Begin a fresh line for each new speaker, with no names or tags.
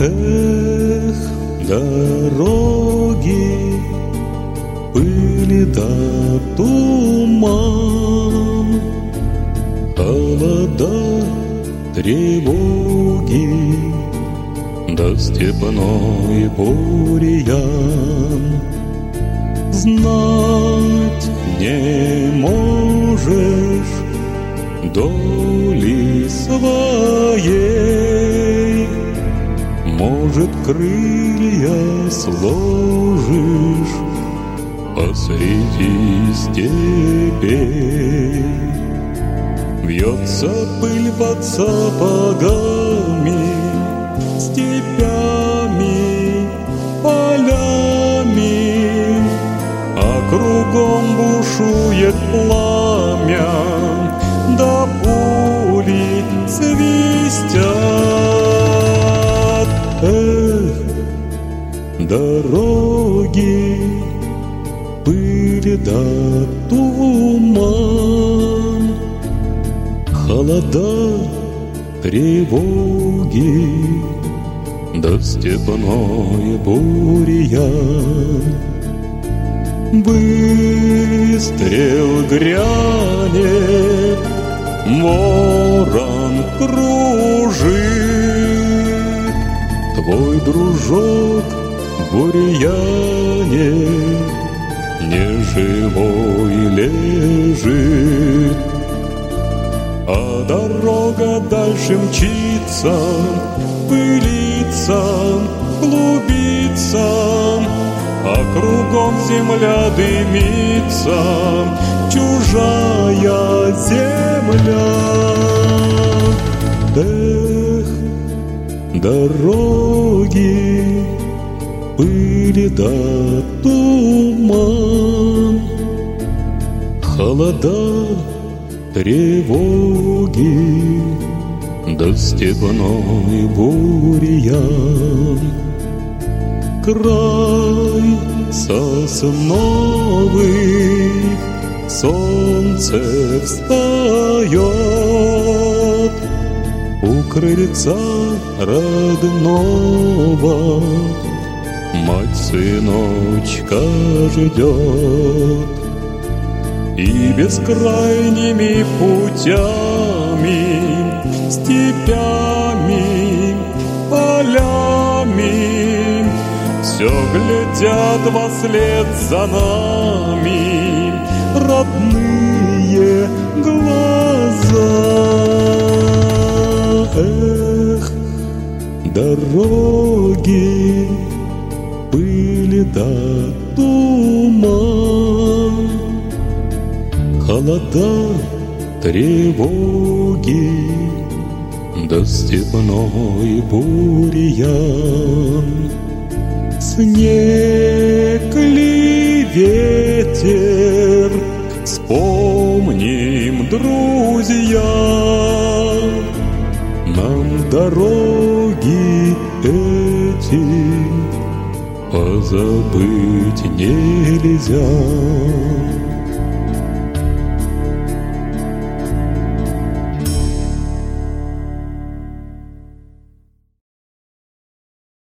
Эх, дороги, пыли да туман, холода, тревоги, да степной бурьян. Знать не можешь доли своей, может, крылья сложишь посреди степей. Вьется пыль под сапогами, степями, полями, а кругом бушует пламя, да пули свистят. Эх, дороги, пыли да туман, холода, тревоги, да степной бурьян. Выстрел грянет, ворон кружит, твой дружок в бурьяне неживой лежит. А дорога дальше мчится, пылится, клубится, а кругом земля дымится, чужая земля. Эх, дороги, пыли да туман, холода, тревоги, да степной бурьян. Край сосновых, солнце встает, у крыльца родного мать сыночка ждет. И бескрайними путями, степями, полями все глядят вослед за нами родные глаза. Эх, дороги, пыли да туман, холода, тревоги, да степной бурьян. Снег ли ветер, вспомним, друзья, нам дороги эти позабыть нельзя.